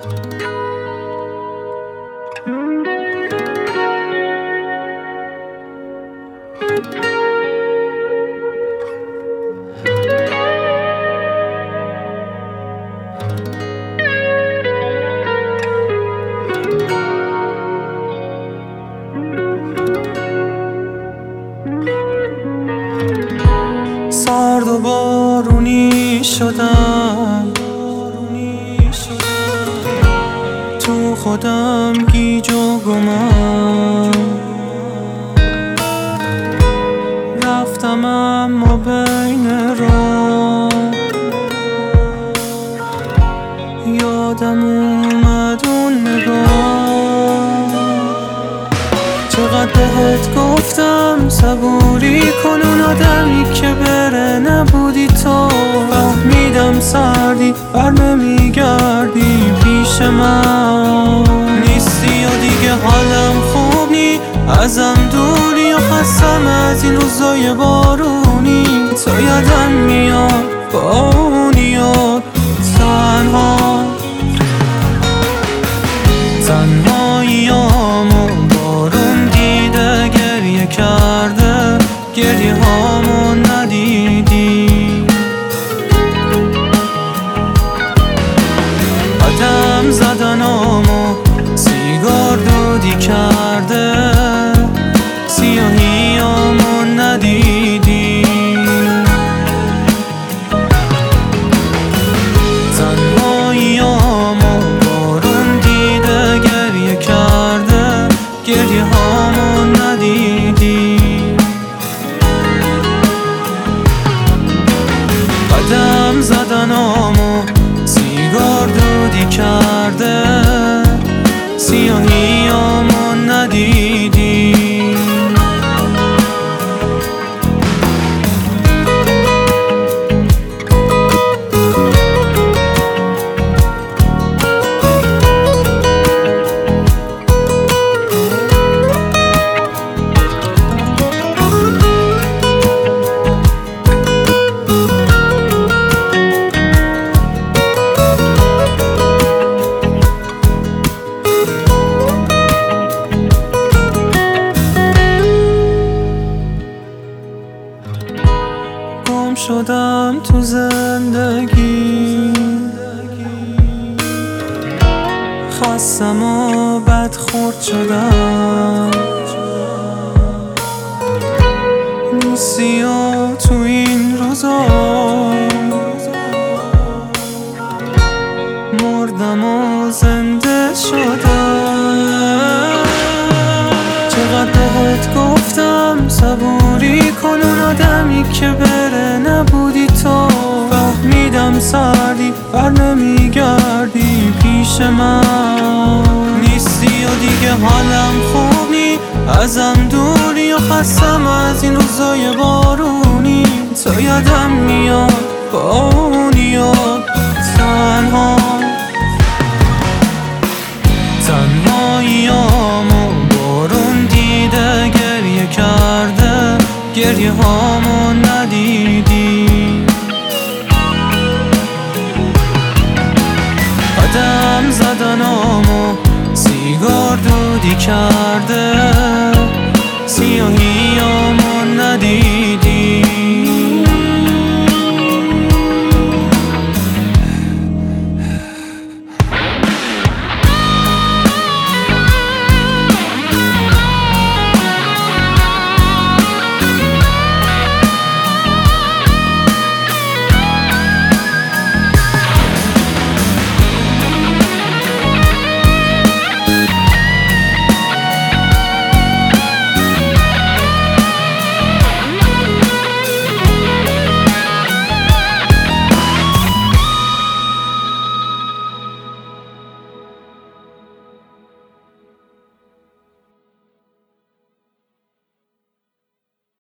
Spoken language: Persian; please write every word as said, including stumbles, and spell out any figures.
سرد و بارونی شدم، تو خودم گیج و گمم رفتم، اما بین راه یادم اومد اون نگاه. چقدر بهت گفتم صبوری کن، اون آدمی که بره نبودی تو. فهمیدم سردی بر نمیگردی پیش من، نیستی و دیگه حالم خوب نی، ازم دوری و خستم از این روزای بارونی. تو یادم میاد با اون یاد تنها تنهاییامو بارون دیده گریه کرده، گریه هامو ندیدی. قدم زدنامو سیگار دودی کرده، سیاهیامو ندیدی. تنهاییامو بارون دیده گریه کرده، گریه هامو ندیدی. قدم زدنامو سیگار دودی کرده، سیاهیامو ندیدی. گم شدم تو زندگی، خستم و بدخورد شدم، نیستی و تو این روزا مردم و زنده شدم. چقدر بهت گفتم صبوری کن، اون آدمی که بره نبودی تو. فهمیدم سردی بر نمیگردی پیش من، نیستی و دیگه حالم خوب نی، ازم دوری و خستم از این روزای بارونی. تو یادم میاد با اون یاد تنها تنهاییامو بارون دیده گریه کرده، گریه هامو ندیدی.